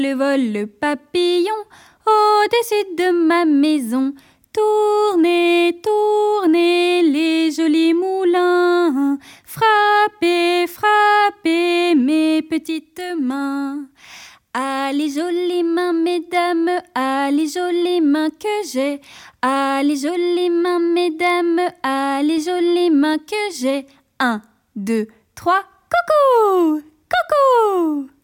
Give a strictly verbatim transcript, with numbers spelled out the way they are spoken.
Le vol le papillon au-dessus de ma maison. Tournez, tournez les jolis moulins. Frappez, frappez mes petites mains. Ah, les jolies mains, mesdames, ah, les jolies mains que j'ai. Ah, les jolies mains, mesdames, ah, les jolies mains que j'ai. Un, deux, trois, coucou, coucou.